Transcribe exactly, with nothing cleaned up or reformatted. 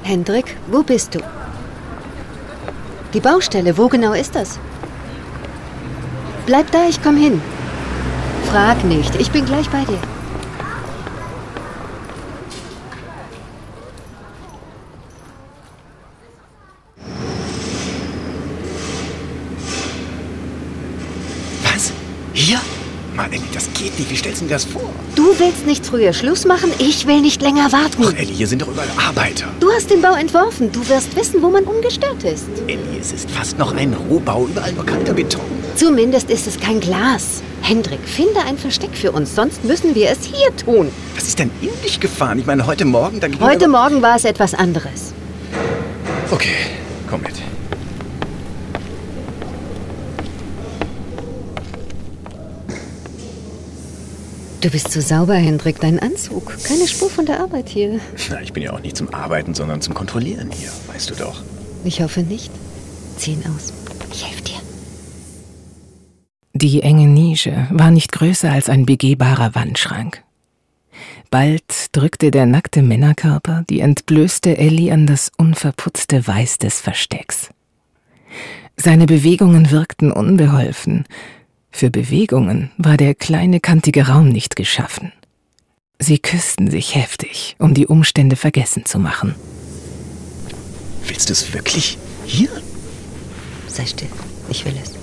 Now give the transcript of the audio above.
Hendrik, wo bist du? Die Baustelle, wo genau ist das? Bleib da, ich komm hin. Frag nicht, ich bin gleich bei dir. Was? Hier? Mann, Ellie, das geht nicht. Wie stellst du dir das vor? Du willst nicht früher Schluss machen, ich will nicht länger warten. Ach, Ellie, hier sind doch überall Arbeiter. Du hast den Bau entworfen, du wirst wissen, wo man ungestört ist. Ellie, es ist fast noch ein Rohbau, überall nur kalter Beton. Zumindest ist es kein Glas. Hendrik, finde ein Versteck für uns, sonst müssen wir es hier tun. Was ist denn in dich gefahren? Ich meine, heute Morgen... Da ging heute Morgen war es etwas anderes. Okay, komm mit. Du bist so sauber, Hendrik, dein Anzug. Keine Spur von der Arbeit hier. Na, ich bin ja auch nicht zum Arbeiten, sondern zum Kontrollieren hier, weißt du doch. Ich hoffe nicht. Zieh ihn aus. Ich helfe dir. Die enge Nische war nicht größer als ein begehbarer Wandschrank. Bald drückte der nackte Männerkörper die entblößte Ellie an das unverputzte Weiß des Verstecks. Seine Bewegungen wirkten unbeholfen. Für Bewegungen war der kleine, kantige Raum nicht geschaffen. Sie küssten sich heftig, um die Umstände vergessen zu machen. Willst du es wirklich hier? Sei still, ich will es.